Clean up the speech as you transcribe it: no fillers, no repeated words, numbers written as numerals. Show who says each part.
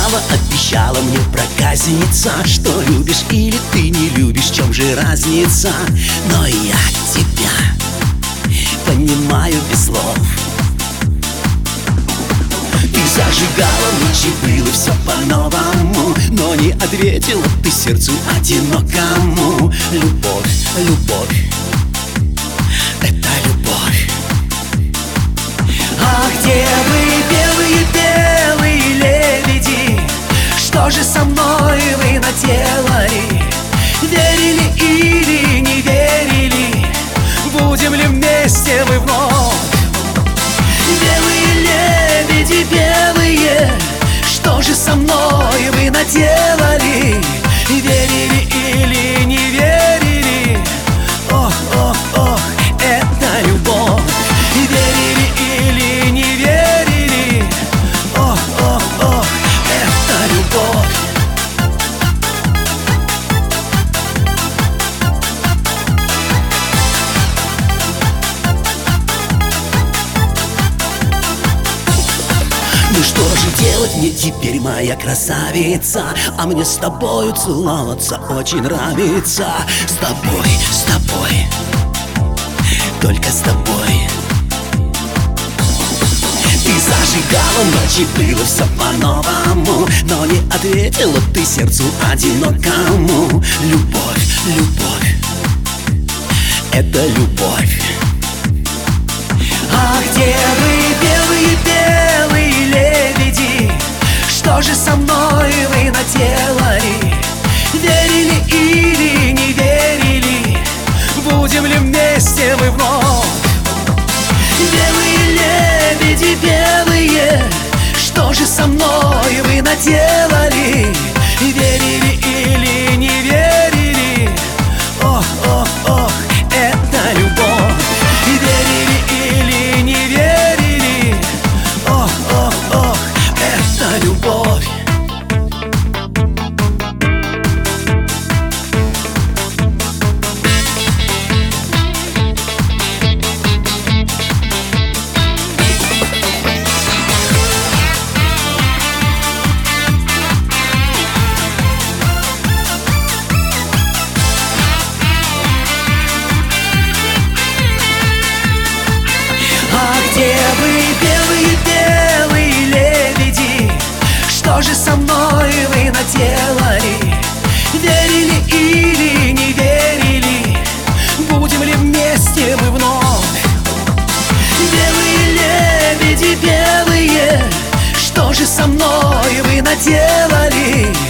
Speaker 1: зажигала, обещала мне проказница, что любишь или ты не любишь, в чем же разница? Но я тебя понимаю без слов. Ты зажигала, ночи было все по-новому, но не ответила ты сердцу одинокому. Любовь, любовь, это любовь. А где вы, белые, белые лебеди? Что же со мной вы наделали? Верили или не верили? Будем ли вместе мы вновь? Белые лебеди, белые, что же со мной вы наделали? Верили или не верили? Ох, ох, ох, это любовь. Верили или не верили? Ох, ох, ох, это любовь. Ну что же делать мне теперь, моя красавица? А мне с тобою целоваться очень нравится. С тобой, только с тобой. Ты зажигала, ночи было все по-новому, но не ответила ты сердцу одинокому. Любовь, любовь, это любовь. А где вы, белые, белые лебеди? Что же со мной вы наделали? Верили или не верили? Будем ли вместе мы вновь? Белые лебеди, белые, что же со мной вы наделали? Верили или не верили? Ох, ох, ох, это любовь. Верили или не верили? Ох, ох, ох, это любовь. Где вы, белые, белые лебеди? Что же со мной вы наделали? Верили или не верили? Будем ли вместе мы вновь? Белые лебеди, белые, что же со мной вы наделали?